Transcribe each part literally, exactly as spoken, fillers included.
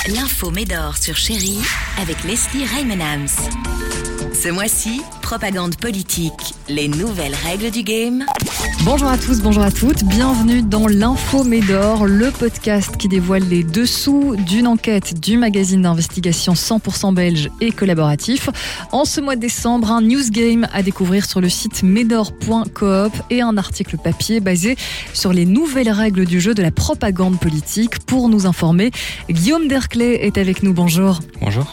L'info Médor sur Chérie avec Leslie Reimenhams. Ce mois-ci, propagande politique, les nouvelles règles du game. Bonjour à tous, bonjour à toutes, bienvenue dans l'Info Médor, le podcast qui dévoile les dessous d'une enquête du magazine d'investigation cent pour cent belge et collaboratif. En ce mois de décembre, un news game à découvrir sur le site médor point coop et un article papier basé sur les nouvelles règles du jeu de la propagande politique. Pour nous informer, Guillaume Derclé est avec nous, bonjour. Bonjour.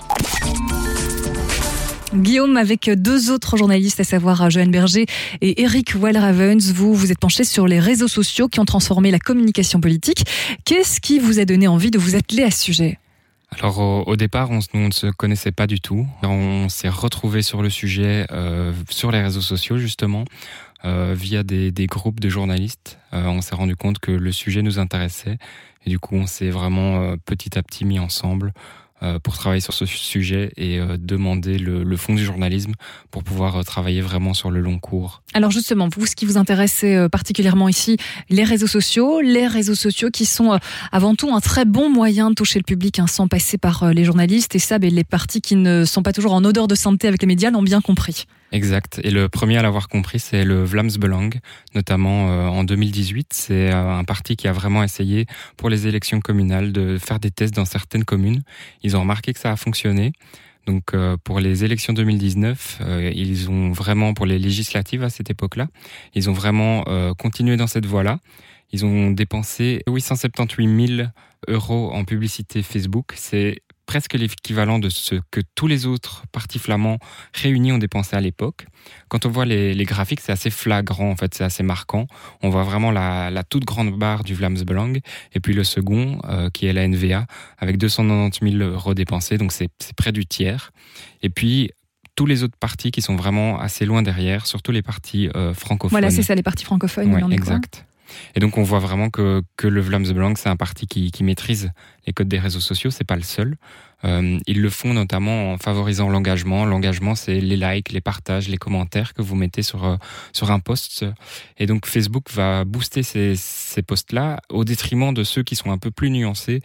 Guillaume, avec deux autres journalistes, à savoir Johan Berger et Eric Walravens, vous vous êtes penchés sur les réseaux sociaux qui ont transformé la communication politique. Qu'est-ce qui vous a donné envie de vous atteler à ce sujet ? Alors au, au départ, on, on ne se connaissait pas du tout. On s'est retrouvés sur le sujet euh, sur les réseaux sociaux justement, euh, via des, des groupes de journalistes. Euh, on s'est rendu compte que le sujet nous intéressait et du coup on s'est vraiment euh, petit à petit mis ensemble Euh, pour travailler sur ce sujet et euh, demander le, le fond du journalisme pour pouvoir euh, travailler vraiment sur le long cours. Alors justement, vous, ce qui vous intéresse euh, particulièrement ici, les réseaux sociaux, les réseaux sociaux qui sont euh, avant tout un très bon moyen de toucher le public hein, sans passer par euh, les journalistes, et ça, ben, les partis qui ne sont pas toujours en odeur de sainteté avec les médias l'ont bien compris. Exact. Et le premier à l'avoir compris, c'est le Vlaams Belang, notamment euh, en deux mille dix-huit. C'est euh, un parti qui a vraiment essayé, pour les élections communales, de faire des tests dans certaines communes. Ils ont remarqué que ça a fonctionné. Donc euh, pour les élections deux mille dix-neuf, euh, ils ont vraiment, pour les législatives à cette époque-là, ils ont vraiment euh, continué dans cette voie-là. Ils ont dépensé huit cent soixante-dix-huit mille euros en publicité Facebook. C'est presque l'équivalent de ce que tous les autres partis flamands réunis ont dépensé à l'époque. Quand on voit les, les graphiques, c'est assez flagrant, en fait, c'est assez marquant. On voit vraiment la, la toute grande barre du Vlaams Belang, et puis le second, euh, qui est la N V A, avec deux cent quatre-vingt-dix mille euros dépensés, donc c'est, c'est près du tiers. Et puis, tous les autres partis qui sont vraiment assez loin derrière, surtout les partis euh, francophones. Voilà, c'est ça, les partis francophones. Ouais, exact. Et donc on voit vraiment que, que le Vlaams Belang, c'est un parti qui, qui maîtrise les codes des réseaux sociaux, c'est pas le seul. Euh, ils le font notamment en favorisant l'engagement. L'engagement, c'est les likes, les partages, les commentaires que vous mettez sur, euh, sur un post. Et donc Facebook va booster ces, ces posts-là au détriment de ceux qui sont un peu plus nuancés,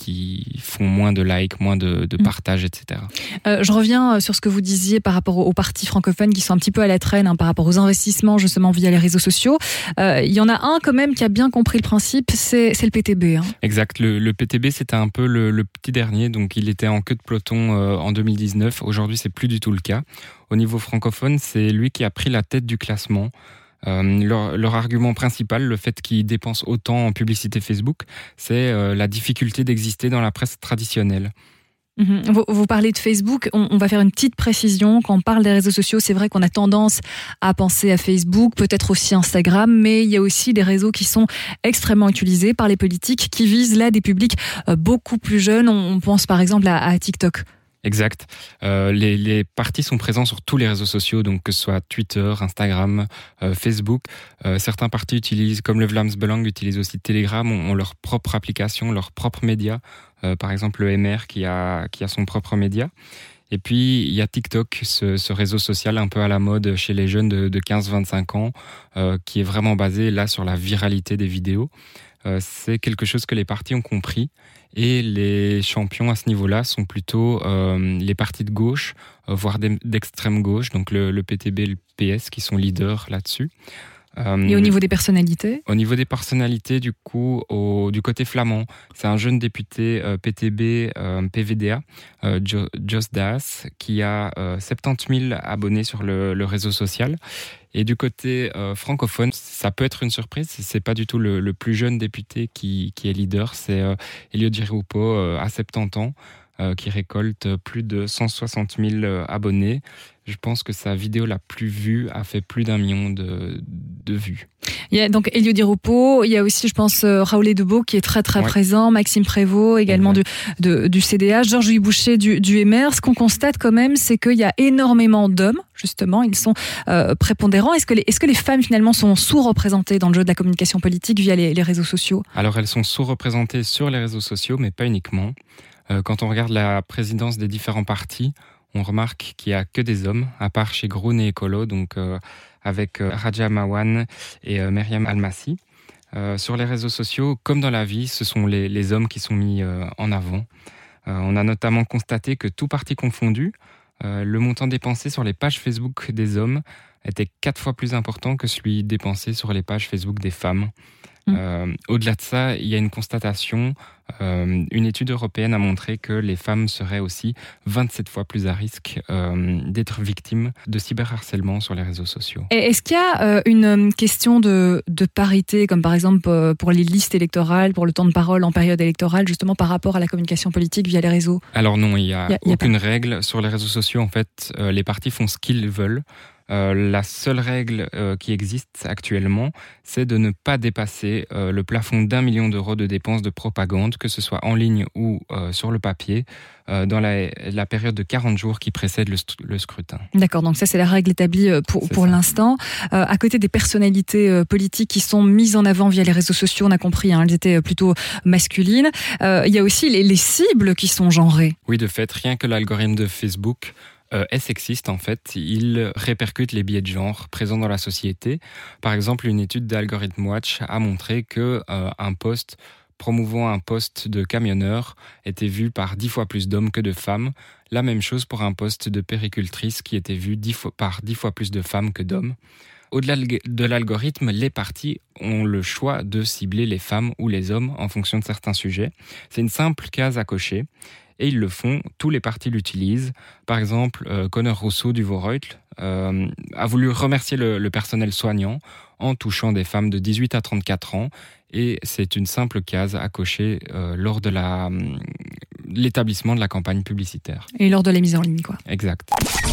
qui font moins de likes, moins de, de partages, et cetera. Euh, je reviens sur ce que vous disiez par rapport aux partis francophones qui sont un petit peu à la traîne hein, par rapport aux investissements justement via les réseaux sociaux. Euh, il y en a un quand même qui a bien compris le principe, c'est, c'est le P T B. Hein. Exact, le, le P T B c'était un peu le, le petit dernier, donc il était en queue de peloton euh, en deux mille dix-neuf. Aujourd'hui c'est plus du tout le cas. Au niveau francophone, c'est lui qui a pris la tête du classement. Euh, leur, leur argument principal, le fait qu'ils dépensent autant en publicité Facebook, c'est euh, la difficulté d'exister dans la presse traditionnelle. Mmh. Vous, vous parlez de Facebook, on, on va faire une petite précision. Quand on parle des réseaux sociaux, c'est vrai qu'on a tendance à penser à Facebook, peut-être aussi Instagram, mais il y a aussi des réseaux qui sont extrêmement utilisés par les politiques, qui visent là des publics beaucoup plus jeunes. On, on pense par exemple à, à TikTok. Exact. Euh, les, les partis sont présents sur tous les réseaux sociaux, donc que ce soit Twitter, Instagram, euh, Facebook. Euh, certains partis utilisent, comme le Vlaams Belang, utilisent aussi Telegram, ont, ont leur propre application, leur propre média. Euh, par exemple, le M R qui a, qui a son propre média. Et puis, il y a TikTok, ce, ce réseau social un peu à la mode chez les jeunes de, de quinze à vingt-cinq ans, euh, qui est vraiment basé là sur la viralité des vidéos. Euh, c'est quelque chose que les partis ont compris. Et les champions à ce niveau-là sont plutôt euh, les partis de gauche, euh, voire d'extrême gauche, donc le, le P T B et le P S qui sont leaders là-dessus. Euh, et au niveau des personnalités ? Au niveau des personnalités, du coup, au, du côté flamand, c'est un jeune député euh, P T B, euh, P V D A, euh, jo, Jos Das, qui a euh, soixante-dix mille abonnés sur le, le réseau social. Et du côté euh, francophone, ça peut être une surprise. C'est pas du tout le, le plus jeune député qui, qui est leader. C'est euh, Elio Di Rupo, euh, à soixante-dix ans, euh, qui récolte plus de cent soixante mille abonnés. Je pense que sa vidéo la plus vue a fait plus d'un million de, de vues. Il y a donc Elio Di Rupo, il y a aussi, je pense, Raoul Debeau qui est très très ouais. présent, Maxime Prévost également du, de, du C D H, Georges-Louis Boucher du, du M R. Ce qu'on constate quand même, c'est qu'il y a énormément d'hommes, justement, ils sont euh, prépondérants. Est-ce que, les, est-ce que les femmes finalement sont sous-représentées dans le jeu de la communication politique via les, les réseaux sociaux ? Alors elles sont sous-représentées sur les réseaux sociaux, mais pas uniquement. Euh, quand on regarde la présidence des différents partis, on remarque qu'il n'y a que des hommes, à part chez Groen et Écolo, donc euh, avec euh, Raja Mawan et euh, Myriam Almassi. Euh, sur les réseaux sociaux, comme dans la vie, ce sont les, les hommes qui sont mis euh, en avant. Euh, on a notamment constaté que tout parti confondu, euh, le montant dépensé sur les pages Facebook des hommes était quatre fois plus important que celui dépensé sur les pages Facebook des femmes. Mmh. Euh, au-delà de ça, il y a une constatation. Euh, une étude européenne a montré que les femmes seraient aussi vingt-sept fois plus à risque euh, d'être victimes de cyberharcèlement sur les réseaux sociaux. Et est-ce qu'il y a euh, une question de, de parité, comme par exemple euh, pour les listes électorales, pour le temps de parole en période électorale, justement par rapport à la communication politique via les réseaux ? Alors non, il n'y a, y a, y a aucune pas. règle. Sur les réseaux sociaux, en fait, euh, les partis font ce qu'ils veulent. Euh, la seule règle euh, qui existe actuellement, c'est de ne pas dépasser euh, le plafond d'un million d'euros de dépenses de propagande, que ce soit en ligne ou euh, sur le papier, euh, dans la, la période de quarante jours qui précède le, le scrutin. D'accord, donc ça c'est la règle établie pour, pour l'instant. Euh, à côté des personnalités euh, politiques qui sont mises en avant via les réseaux sociaux, on a compris, hein, elles étaient plutôt masculines. Euh, il y a aussi les, les cibles qui sont genrées. Oui, de fait, rien que l'algorithme de Facebook Euh, est sexiste en fait, il répercute les biais de genre présents dans la société. Par exemple, une étude d'Algorithm Watch a montré que euh, un post promouvant un poste de camionneur était vu par dix fois plus d'hommes que de femmes. La même chose pour un poste de péricultrice qui était vu dix fois, par dix fois plus de femmes que d'hommes. Au-delà de l'algorithme, les partis ont le choix de cibler les femmes ou les hommes en fonction de certains sujets. C'est une simple case à cocher. Et ils le font, tous les partis l'utilisent. Par exemple, euh, Conor Rousseau du Vorreutl euh, a voulu remercier le, le personnel soignant en touchant des femmes de dix-huit à trente-quatre ans. Et c'est une simple case à cocher euh, lors de la, l'établissement de la campagne publicitaire. Et lors de la mise en ligne, quoi. Exact.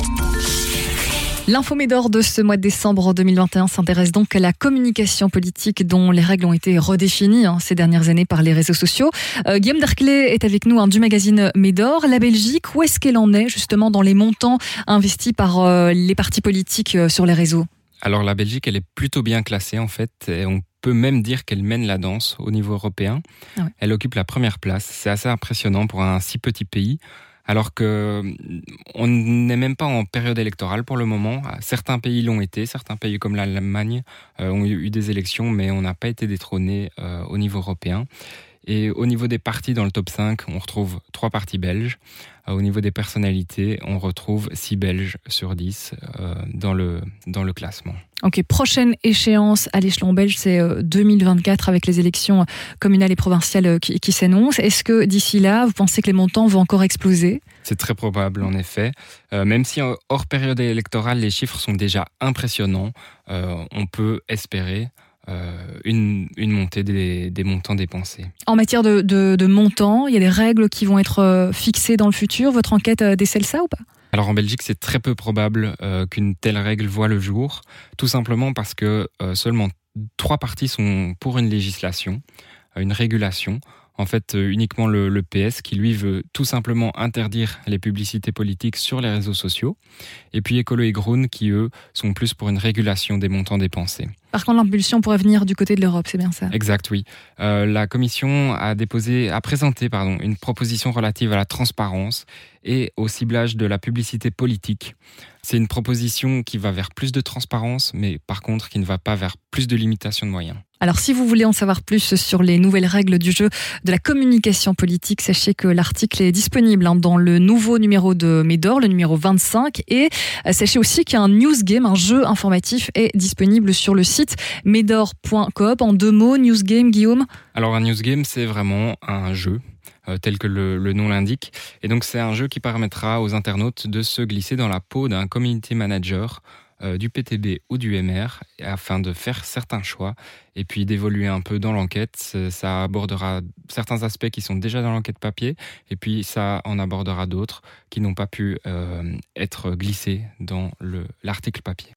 L'info Médor de ce mois de décembre deux mille vingt et un s'intéresse donc à la communication politique dont les règles ont été redéfinies hein, ces dernières années par les réseaux sociaux. Euh, Guillaume Derklé est avec nous hein, du magazine Médor. La Belgique, où est-ce qu'elle en est justement dans les montants investis par euh, les partis politiques euh, sur les réseaux ? Alors la Belgique, elle est plutôt bien classée en fait, et on peut même dire qu'elle mène la danse au niveau européen. Ah ouais. Elle occupe la première place. C'est assez impressionnant pour un si petit pays. Alors que on n'est même pas en période électorale pour le moment. Certains pays l'ont été, certains pays comme l'Allemagne euh, ont eu des élections, mais on n'a pas été détrôné euh, au niveau européen. Et au niveau des partis dans le top cinq, on retrouve trois partis belges. Euh, au niveau des personnalités, on retrouve six Belges sur dix euh, dans le, dans le classement. Ok, prochaine échéance à l'échelon belge, c'est deux mille vingt-quatre avec les élections communales et provinciales qui, qui s'annoncent. Est-ce que d'ici là, vous pensez que les montants vont encore exploser ? C'est très probable en effet. Euh, même si hors période électorale, les chiffres sont déjà impressionnants, euh, on peut espérer Euh, une, une montée des, des montants dépensés. En matière de, de, de montants, il y a des règles qui vont être fixées dans le futur. Votre enquête décèle ça ou pas ? Alors en Belgique, c'est très peu probable euh, qu'une telle règle voie le jour, tout simplement parce que euh, seulement trois partis sont pour une législation, une régulation. En fait, euh, uniquement le, le P S qui, lui, veut tout simplement interdire les publicités politiques sur les réseaux sociaux. Et puis Écolo et Groen qui, eux, sont plus pour une régulation des montants dépensés. Par contre, l'impulsion pourrait venir du côté de l'Europe, c'est bien ça ? Exact, oui. Euh, la Commission a déposé, a présenté, pardon, une proposition relative à la transparence et au ciblage de la publicité politique. C'est une proposition qui va vers plus de transparence, mais par contre qui ne va pas vers plus de limitation de moyens. Alors, si vous voulez en savoir plus sur les nouvelles règles du jeu de la communication politique, sachez que l'article est disponible hein, dans le nouveau numéro de Médor, le numéro vingt-cinq. Et euh, sachez aussi qu'un news game, un jeu informatif, est disponible sur le site médor point coop. En deux mots, news game, Guillaume ? Alors, un news game, c'est vraiment un jeu. Euh, tel que le, le nom l'indique. Et donc, c'est un jeu qui permettra aux internautes de se glisser dans la peau d'un community manager euh, du P T B ou du M R afin de faire certains choix et puis d'évoluer un peu dans l'enquête. Ça abordera certains aspects qui sont déjà dans l'enquête papier et puis ça en abordera d'autres qui n'ont pas pu euh, être glissés dans le, l'article papier.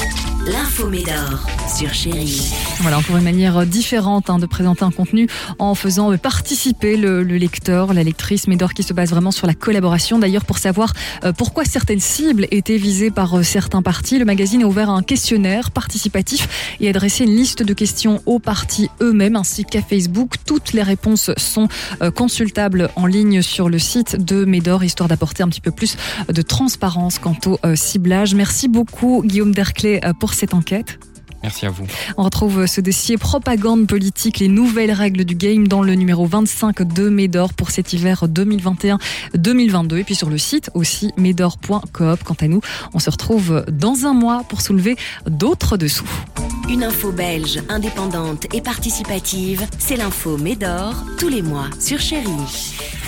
L'info Médor sur Chérie. Voilà, encore une manière différente hein, de présenter un contenu en faisant participer le, le lecteur, la lectrice Médor qui se base vraiment sur la collaboration. D'ailleurs, pour savoir euh, pourquoi certaines cibles étaient visées par euh, certains partis, le magazine a ouvert un questionnaire participatif et adressé une liste de questions aux partis eux-mêmes ainsi qu'à Facebook. Toutes les réponses sont euh, consultables en ligne sur le site de Médor, histoire d'apporter un petit peu plus de transparence quant au euh, ciblage. Merci beaucoup Guillaume Derklé euh, pour cette enquête. Merci à vous. On retrouve ce dossier propagande politique, les nouvelles règles du game dans le numéro vingt-cinq de Médor pour cet hiver deux mille vingt et un deux mille vingt-deux. Et puis sur le site aussi médor point coop. Quant à nous, on se retrouve dans un mois pour soulever d'autres dessous. Une info belge, indépendante et participative, c'est l'info Médor, tous les mois sur Chérie.